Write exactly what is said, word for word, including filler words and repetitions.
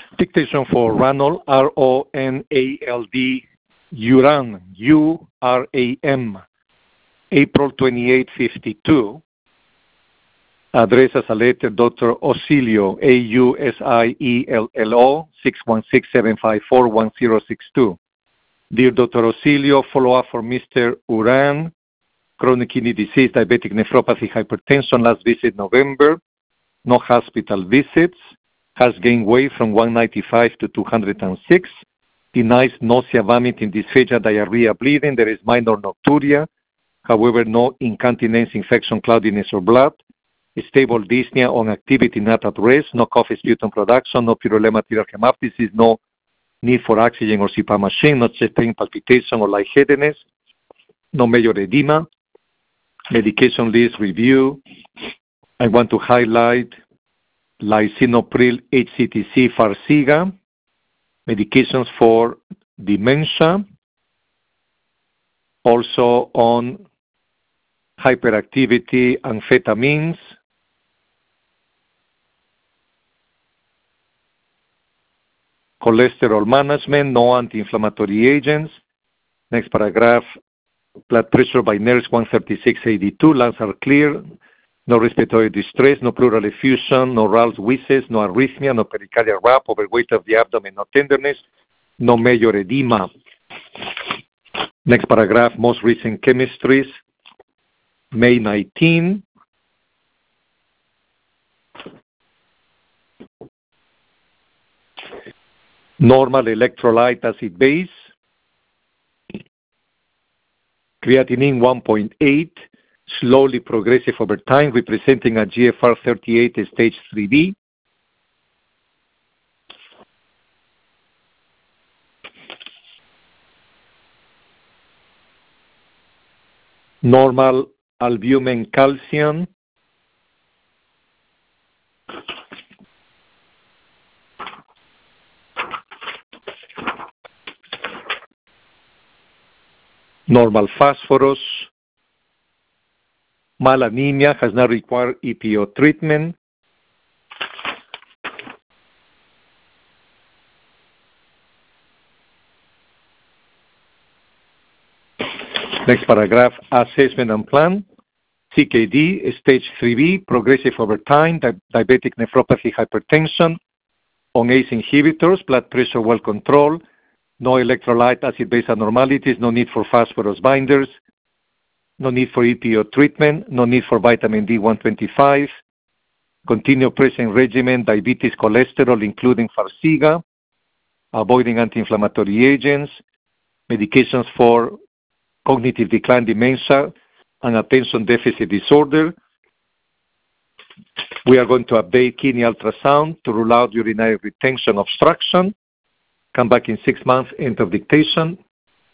Dictation for Ranald, R O N A L D, Uram, U R A M, April twenty-eighth, fifty-two. Address as a letter, Doctor Ausilio, A U S I E L L O, six one six, seven five four, one zero six two. Dear Doctor Ausilio, follow-up for Mister Uran, chronic kidney disease, diabetic nephropathy, hypertension, last visit November, no hospital visits, has gained weight from one ninety-five to two hundred six, denies nausea, vomiting, dysphagia, diarrhea, bleeding, there is minor nocturia, however, no incontinence, infection, cloudiness, or blood, stable dyspnea on activity not at rest, no cough, sputum production, no purulema hemoptysis, no need for oxygen or C PAP machine, no chest pain, palpitation, or lightheadedness, no major edema. Medication list review. I want to highlight lisinopril, H C T C, Farxiga, medications for dementia, also on hyperactivity, amphetamines, cholesterol management, no anti-inflammatory agents. Next paragraph, blood pressure by nurse one thirty-six eighty-two, lungs are clear, no respiratory distress, no pleural effusion, no Ralph's wheezes, no arrhythmia, no pericardial rap, overweight of the abdomen, no tenderness, no major edema. Next paragraph, most recent chemistries, May nineteenth. Normal electrolyte acid base, creatinine one point eight, slowly progressive over time, representing a G F R thirty-eight stage three B. Normal albumin calcium, normal phosphorus, mild anemia, has not required E P O treatment. Next paragraph, assessment and plan. C K D, stage three B, progressive over time, di diabetic nephropathy, hypertension, on A C E inhibitors, blood pressure well controlled, no electrolyte acid-base abnormalities, no need for phosphorus binders, no need for E P O treatment, no need for vitamin D one twenty-five, continue present regimen, diabetes, cholesterol, including Farxiga, avoiding anti-inflammatory agents, medications for cognitive decline, dementia, and attention deficit disorder. We are going to update kidney ultrasound to rule out urinary retention obstruction. Come back in six months, end of dictation.